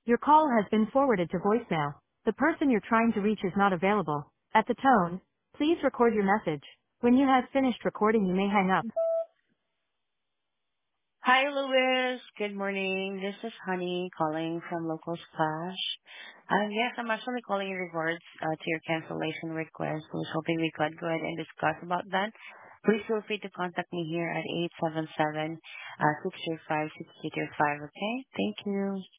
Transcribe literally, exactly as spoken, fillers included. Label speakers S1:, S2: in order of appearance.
S1: Your call has been forwarded to voicemail. The person you're trying to reach is not available. At the tone, please record your message. When you have finished recording, you may hang up.
S2: Hi, Louis. Good morning. This is Honey calling from Local Splash. Um, yes, I'm actually calling in regards uh, to your cancellation request. I was hoping we could go ahead and discuss about that. Please feel free to contact me here at eight seven seven, six three five, six two two five, okay? Thank you.